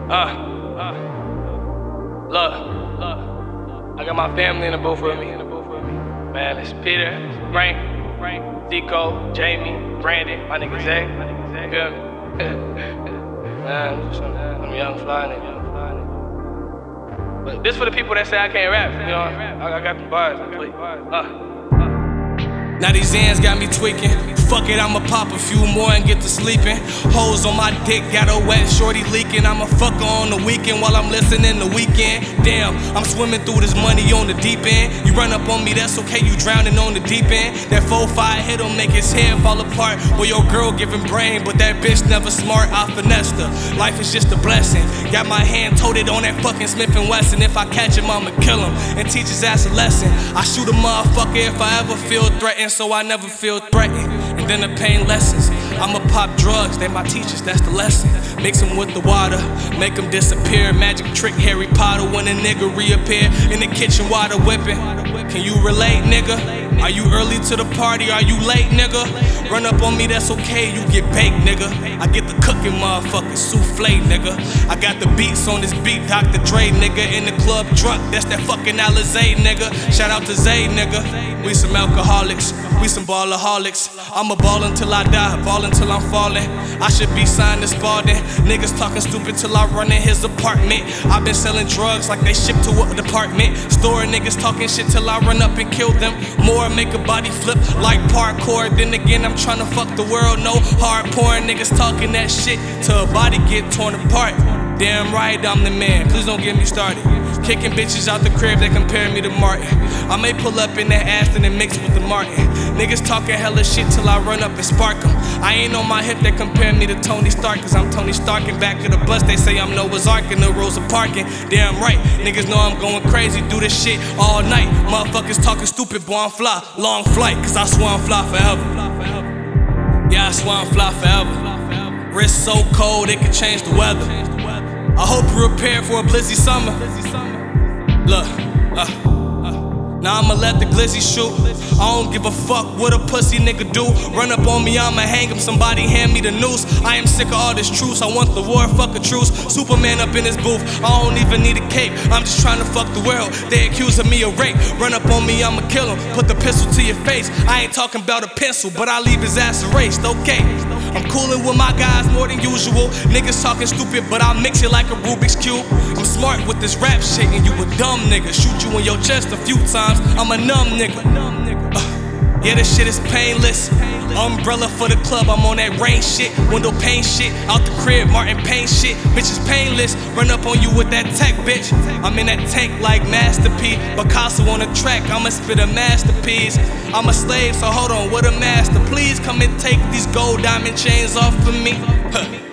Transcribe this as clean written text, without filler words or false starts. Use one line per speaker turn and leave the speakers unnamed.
Look, I got my family in the booth with me. Man, it's Peter, Frank, Zico, Jamie, Brandon, my nigga Zay. Feel me? Man, some young fly nigga. But this for the people that say I can't rap. You know, I got the bars. Now these ends got me tweaking. Fuck it, I'ma pop a few more and get to sleeping. Hoes on my dick, got a wet shorty leaking. I'ma fuck her on the weekend while I'm listening the weekend. Damn, I'm swimming through this money on the deep end. You run up on me, that's okay, you drowning on the deep end. That 4-5 hit him, make his head fall apart. Well, your girl giving brain, but that bitch never smart. I finessed her, life is just a blessing. Got my hand toted on that fucking Smith & Wesson. If I catch him, I'ma kill him and teach his ass a lesson. I shoot a motherfucker if I ever feel threatened, so I never feel threatened. And then the pain lessons. I'ma pop drugs, they my teachers, that's the lesson. Mix them with the water, make them disappear. Magic trick Harry Potter when a nigga reappear. In the kitchen water whipping. Can you relate, nigga? Are you early to the party, are you late, nigga? Run up on me, that's okay, you get baked, nigga. I get the cooking motherfucking souffle, nigga. I got the beats on this beat, Dr. Dre, nigga. In the club drunk, that's that fucking Alizé, nigga. Shout out to Zay, nigga. We some alcoholics, we some ballaholics. I'ma ball until I die, ball until I'm falling. I should be signed to Spalding. Niggas talking stupid till I run in his apartment. I've been selling drugs like they ship to a department store. Niggas talking shit till I run up and kill them. More make a body flip like parkour. Then again, I'm trying to fuck the world. No hard porn. Niggas talking that shit till a body get torn apart. Damn right, I'm the man. Please don't get me started. Kicking bitches out the crib, they compare me to Martin. I may pull up in that Aston and mix with the Martin. Niggas talking hella shit till I run up and spark them. I ain't on my hip, they compare me to Tony Stark. Cause I'm Tony Stark and back of the bus, they say I'm Noah's Ark in the rows of parking. Damn right, niggas know I'm going crazy, do this shit all night. Motherfuckers talking stupid, boy, I'm fly. Long flight, cause I swear I'm fly forever. Yeah, I swear I'm fly forever. Wrist so cold, it could change the weather. I hope you're prepared for a blizzy summer. Look, now I'ma let the glizzy shoot. I don't give a fuck what a pussy nigga do. Run up on me, I'ma hang him, somebody hand me the noose. I am sick of all this truce, I want the war, fuck a truce. Superman up in his booth, I don't even need a cape. I'm just trying to fuck the world, they accusing me of rape. Run up on me, I'ma kill him, put the pistol to your face. I ain't talking about a pencil, but I leave his ass erased, okay. I'm coolin' with my guys more than usual. Niggas talking stupid, but I mix it like a Rubik's Cube. I'm smart with this rap shit, and you a dumb nigga. Shoot you in your chest a few times, I'm a numb nigga. Yeah, this shit is painless. Umbrella for the club, I'm on that rain shit. Window pane shit, out the crib, Martin Payne shit. Bitch is painless, run up on you with that tech, bitch. I'm in that tank like Master P. Picasso on the track, I'ma spit a masterpiece. I'm a slave, so hold on, what a master. Please come and take these gold diamond chains off of me.